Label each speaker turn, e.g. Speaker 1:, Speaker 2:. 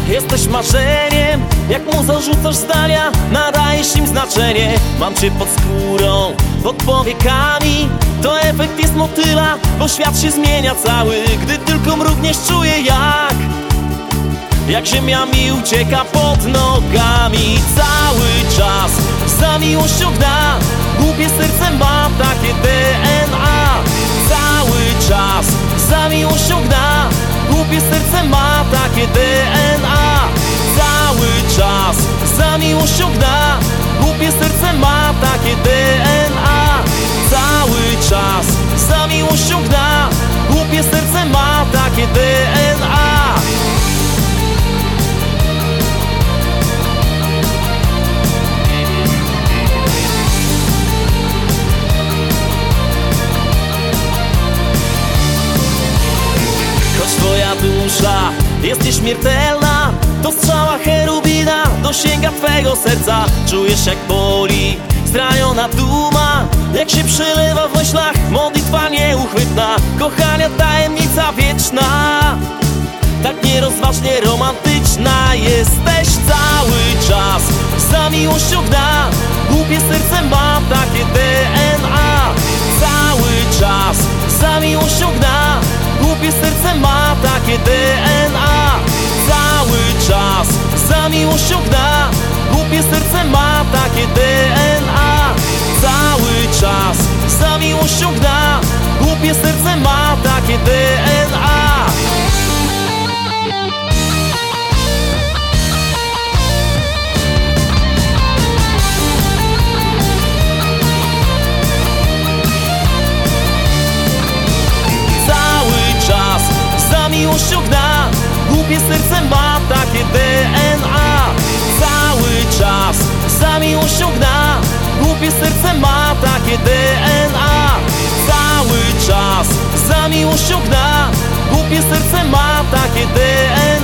Speaker 1: Jesteś marzeniem, jak mu zarzucasz zdania, nadajesz im znaczenie. Mam cię pod skórą, pod powiekami. To efekt jest motyla, bo świat się zmienia cały. Gdy tylko mrugniesz, czuję jak ziemia mi ucieka pod nogami. Cały czas za miłością gna, głupie serce ma takie DNA. Cały czas za miłością gna, głupie serce ma takie DNA. Cały czas za miłością gna, głupie serce ma takie DNA. Cały czas za miłością gna, głupie serce ma takie DNA. Choć twoja dusza jest nieśmiertelna, to strzała cherubina dosięga twego serca. Czujesz jak boli zraniona duma, jak się przelewa w myślach modlitwa nieuchwytna. Kochania tajemnica wieczna, tak nierozważnie romantyczna. Jesteś cały czas za miłością gna, głupie serce ma takie DNA. Cały czas za miłością gna, głupie serce ma takie DNA. Cały czas za miłością gna, głupie serce ma takie DNA. Cały czas za miłością gna, głupie serce ma takie DNA. Miłością gna, głupie serce ma takie DNA. Cały czas za miłością gna, głupie serce ma takie DNA. Cały czas za miłością gna, głupie serce ma takie DNA.